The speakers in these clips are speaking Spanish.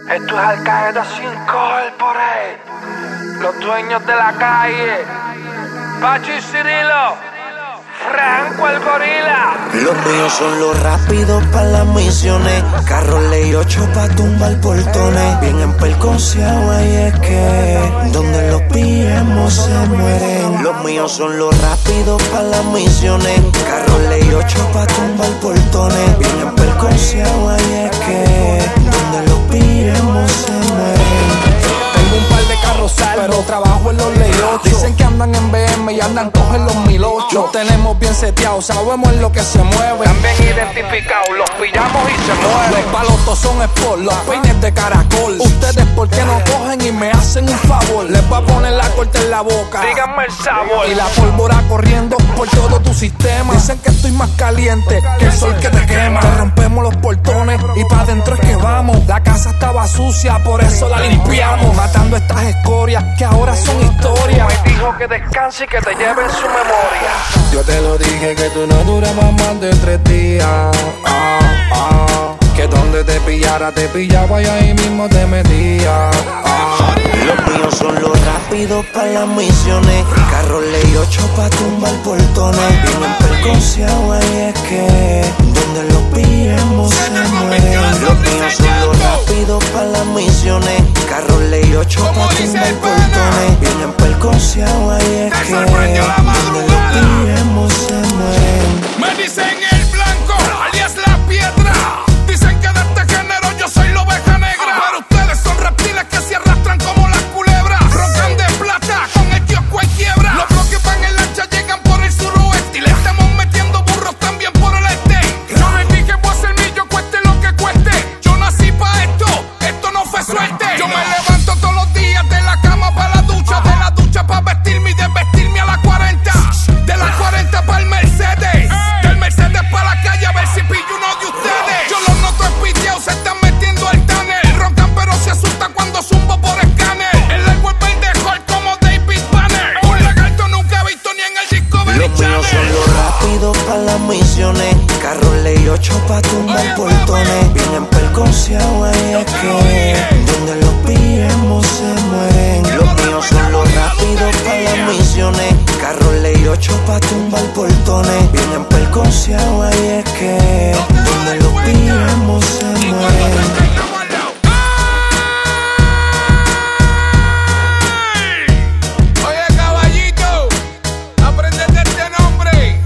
Esto es Al Qaeda sin Corporate. Los dueños de la calle. Pacho y Cirilo. Franco el gorila. Los míos son los rápidos pa' las misiones. Carros ley 8 pa' tumbar portones. Bien emperconciados, ahí es que donde los pillemos se mueren. Los míos son los rápidos pa' las misiones. Carros ley 8 pa' tumbar portones. Bien emperconciados, ahí es que donde los pillemos se mueren. Tengo un par de carrozal, pero trabajo en los ley 8. Dicen que andan en BM y andan todos en los 1008. Los tenemos bien seteados, sabemos en lo que se mueve. También identificados, los pillamos y se mueven. Los palotos son sport, los peines de caracol. Ustedes por qué no cogen y me hacen un favor. Les voy a poner la corta en la boca. Díganme el sabor. Y la pólvora corriendo por todo tu sistema. Dicen que estoy más caliente que el sol que te quema. Te rompemos los portones y pa' adentro es que vamos. La casa estaba sucia, por eso la limpiamos. Matando estas escorias que ahora son historia. Me dijo que descanse y que te lleve en su memoria. Yo te lo dije que tú no durabas más de 3 días. Que donde te pillara, te pillaba y ahí mismo te metía. Los míos son los rápidos pa' las misiones. Carros ley 8 pa' tumbar portones. Bien emperconciados, ahí es que donde los pillemos se mueren. Los míos son los rápidos pa' las misiones. Carros ley 8 pa' tumbar portones. Bien emperconciados, ahí es que donde los pillemos se mueren. Me dicen el blanco, alias la piedra. Dicen que de este género yo soy la oveja negra. Pero ustedes son reptiles que se arrastran como las culebras. Rocan de plata con el kiosco en quiebra. Los bloques van en lancha, llegan por el suroeste. Y le estamos metiendo burros también por el este. Yo les dije voy a ser millo, cueste lo que cueste. Yo nací pa' esto no fue suerte. Yo me levanto todos los días de la cama pa' la ducha. De la ducha pa' vestirme y de vestirme a la 40. De la 40 pa' el Mercedes. Del Mercedes pa' la calle a ver si pillo uno de ustedes. Yo los noto espiteados, se están metiendo al tunnel. Roncan pero se asustan cuando zumbo por escáner. El árbol verde hard como David Banner. Un lagarto nunca he visto ni en el Discovery Los míos son Channel. los rápidos pa' las misiones. Carros ley 8 pa' tumbar portones. Bien emperconciados, ahí es que donde los pillemos se mueren. Los míos son los rápidos pa' las misiones. Carros ley 8 pa' tumbar portones. Bien emperconciados, ahí es que donde los pillemos se mueren. Oye, caballito, aprendete este nombre.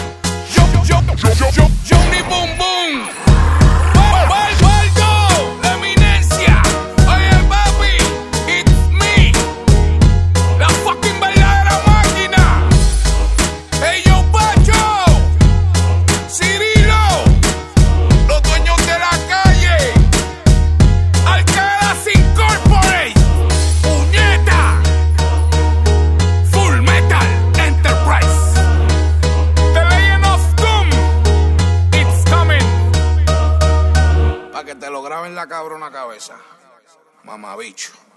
Johnny Boom Boom. Baldo, la eminencia. Oye, papi, it's me. La fucking verdadera máquina. Hey, yo, Pacho. Cirilo. Los dueños de la calle. Al Qaeda sin Corporate. Puñeta. Full Metal Enterprise. The Legend of Doom. It's coming. Pa' que te lo graben la cabrona cabeza. Mamabicho.